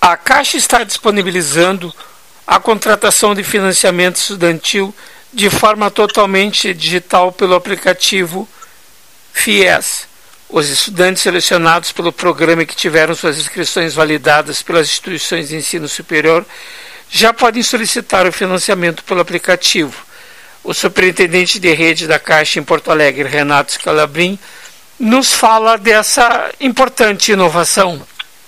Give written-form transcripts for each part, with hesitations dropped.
A Caixa está disponibilizando a contratação de financiamento estudantil de forma totalmente digital pelo aplicativo FIES. Os estudantes selecionados pelo programa que tiveram suas inscrições validadas pelas instituições de ensino superior já podem solicitar o financiamento pelo aplicativo. O superintendente de rede da Caixa em Porto Alegre, Renato Scalabrin, nos fala dessa importante inovação.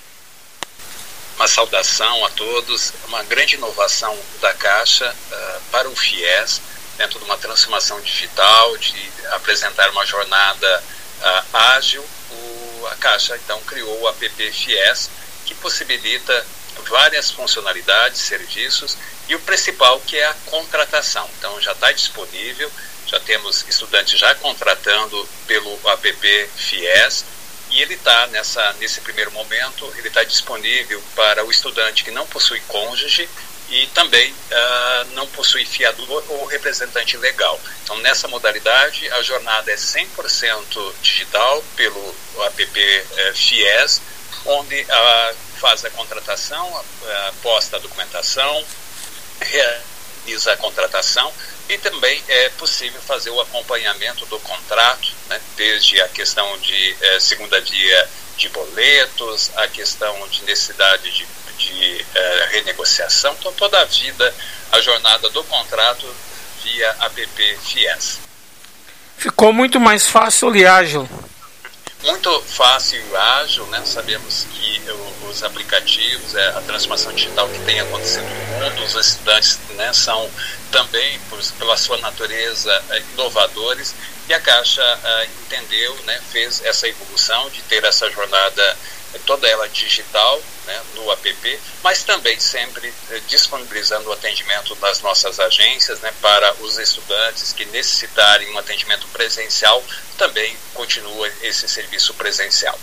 Uma saudação a todos, uma grande inovação da Caixa para o FIES, dentro de uma transformação digital, de apresentar uma jornada ágil. A Caixa então criou o app FIES, que possibilita várias funcionalidades, serviços, e o principal que é a contratação. Então já está disponível, já temos estudantes já contratando pelo app FIES, e ele está nesse primeiro momento, ele está disponível para o estudante que não possui cônjuge e também não possui fiador ou representante legal. Então, nessa modalidade, a jornada é 100% digital pelo app FIES, onde faz a contratação, posta a documentação, realiza a contratação, e também é possível fazer o acompanhamento do contrato, né, desde a questão de segunda via de boletos, a questão de necessidade de renegociação, então toda a vida, a jornada do contrato via app FIES. Ficou muito mais fácil e ágil. Muito fácil e ágil, né? Sabemos que os aplicativos, a transformação digital que tem acontecido no mundo, os estudantes, né, são também, pela sua natureza, inovadores, e a Caixa entendeu, né, fez essa evolução de ter essa jornada toda ela digital, né, no app, mas também sempre disponibilizando o atendimento das nossas agências, né, para os estudantes que necessitarem um atendimento presencial, também continua esse serviço presencial.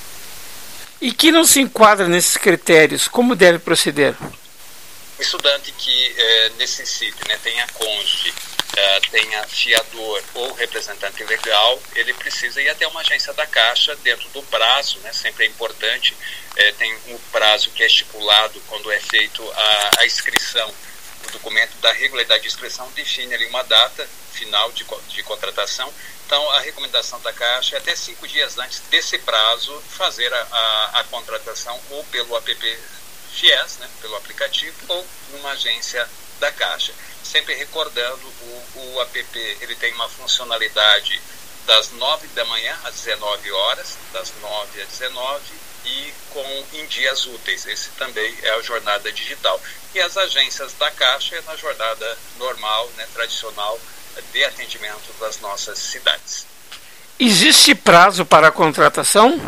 E que não se enquadra nesses critérios, como deve proceder? O estudante que necessite, né, tenha cônjuge, tenha fiador ou representante legal, ele precisa ir até uma agência da Caixa dentro do prazo, né, sempre é importante, tem um prazo que é estipulado quando é feito a inscrição. O documento da regularidade de inscrição define ali uma data final de contratação. Então, a recomendação da Caixa é até 5 dias antes desse prazo fazer a contratação ou pelo app FIES, né, pelo aplicativo, ou numa agência da Caixa. Sempre recordando, o app ele tem uma funcionalidade das 9 da manhã às 19 horas, das 9 às 19, e em dias úteis. Esse também é a jornada digital. E as agências da Caixa é na jornada normal, né, tradicional, de atendimento das nossas cidades. Existe prazo para a contratação?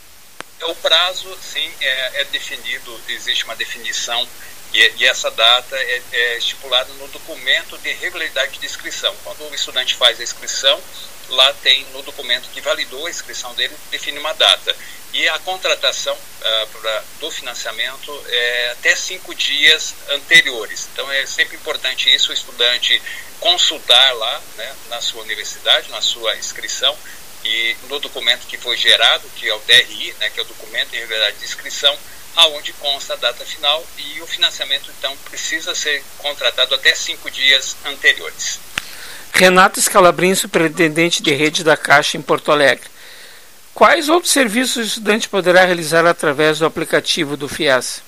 O prazo, sim, é definido, existe uma definição, e essa data é estipulada no documento de regularidade de inscrição. Quando o estudante faz a inscrição, lá tem no documento que validou a inscrição dele, define uma data. E a contratação do financiamento é até 5 dias anteriores. Então é sempre importante isso, o estudante consultar lá, né, na sua universidade, na sua inscrição, e no documento que foi gerado, que é o DRI, né, que é o documento de regularidade de inscrição, aonde consta a data final, e o financiamento então precisa ser contratado até 5 dias anteriores. Renato Scalabrin, superintendente de rede da Caixa em Porto Alegre. Quais outros serviços o estudante poderá realizar através do aplicativo do FIES?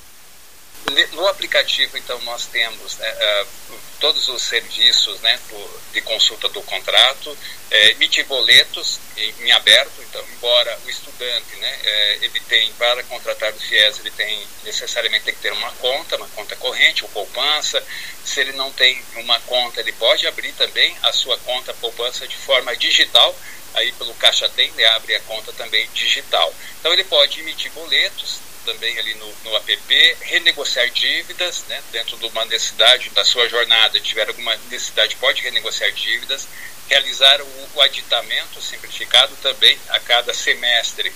No aplicativo, então, nós temos todos os serviços, né, de consulta do contrato, emitir boletos em aberto. Então, embora o estudante, né, ele tem, para contratar o FIES, ele necessariamente tem que ter uma conta corrente ou poupança. Se ele não tem uma conta, ele pode abrir também a sua conta poupança de forma digital. Aí pelo Caixa Tem, ele abre a conta também digital. Então ele pode emitir boletos também ali no app, renegociar dívidas, né, dentro de uma necessidade da sua jornada, tiver alguma necessidade, pode renegociar dívidas, realizar o aditamento simplificado também a cada semestre.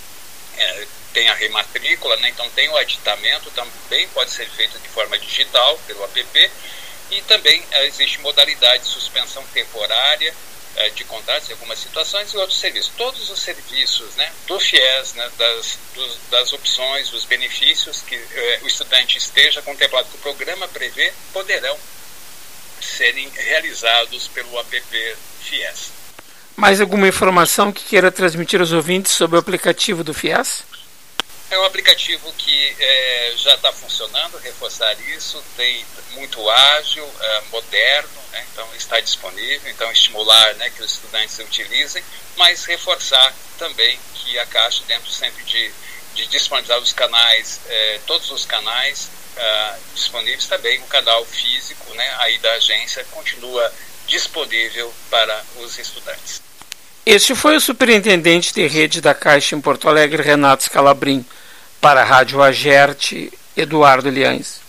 Tem a rematrícula, né, então tem o aditamento, também pode ser feito de forma digital pelo app, e também existe modalidade de suspensão temporária de contratos em algumas situações e outros serviços. Todos os serviços, né, do FIES, né, das opções, dos benefícios que o estudante esteja contemplado que o programa prevê, poderão serem realizados pelo app FIES. Mais alguma informação que queira transmitir aos ouvintes sobre o aplicativo do FIES? É um aplicativo que já está funcionando, reforçar isso, tem muito ágil, moderno, né, então está disponível, então estimular, né, que os estudantes utilizem, mas reforçar também que a Caixa, dentro sempre de disponibilizar os canais, todos os canais disponíveis, também o canal físico, né, aí da agência continua disponível para os estudantes. Este foi o superintendente de rede da Caixa em Porto Alegre, Renato Scalabrin. Para a Rádio Agerte, Eduardo Liães.